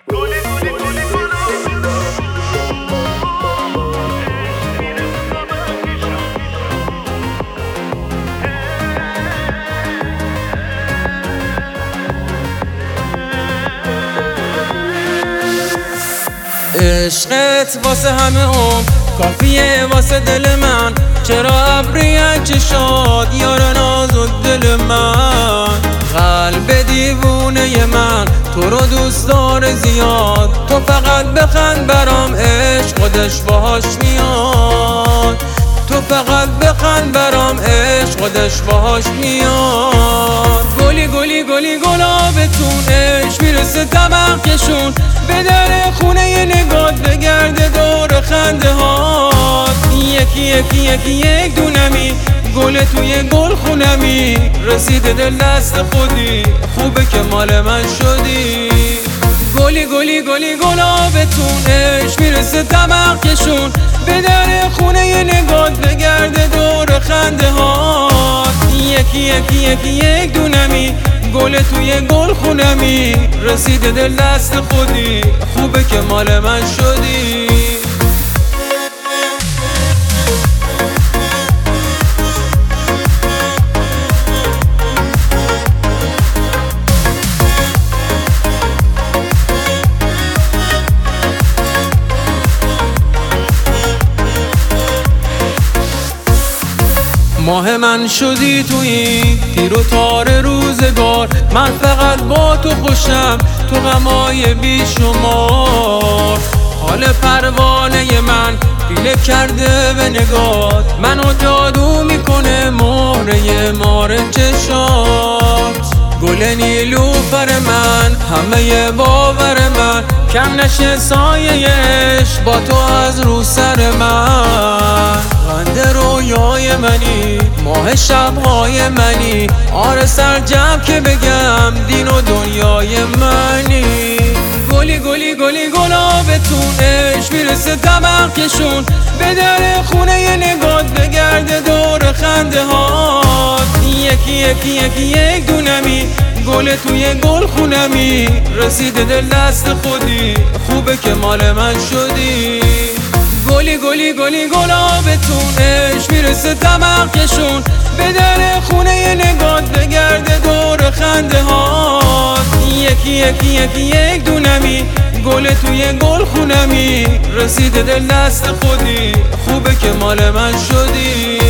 عشقت واسه همه کافیه واسه دل من. چرا ابریت چشات یار نازک دل من. قلب دیوونه من تو رو دوست داره زیاد. تو فقط بخند برام عشق خودش باهاش میاد. تو فقط بخند برام عشق خودش باهاش میاد. گلی گلی گلی گلابتون عشق میرسه طبقشون. به در خونه نگات بگرده دور خنده هات. یکی یکی یکی یک دونمی گل توی گل خونمی. رسیده دل دست خودی خوبه که مال من شدی. گلی گلی گلی گلابتون عشق میرسه طبقشون. به در خونه نگات بگرده دور خنده هات. یکی یکی یکی یک دونمی گل توی گل خونمی. رسیده دل دست خودی خوبه که مال من شدی. ماه من شدی تو این تیر و تار روزگار. من فقط با تو خوشم تو غمای بی شمار. حال پروانه من دیله کرده به نگات. منو جادو میکنه مهره مار چشات. گل نیلوفر من همه باور من. کم نشه سایه عشق با تو از رو سر من. قند رویای منی ماه شبهای منی. آره سرجم که بگم دین و دنیای منی. گلی گلی گلی گلابتون عشق میرسه طبقشون. به در خونه نگات بگرده دور خنده هات. یکی یکی یکی یک دونمی گل توی گل خونمی. رسیده دل دست خودی خوبه که مال من شدی. گلی گلی گلی گلابتون عشق میرسه طبقشون. به در خونه نگات بگرده دور خنده هات. یکی یکی یکی یک دونمی گل توی گل خونمی. رسیده دل دست خودی خوبه که مال من شدی.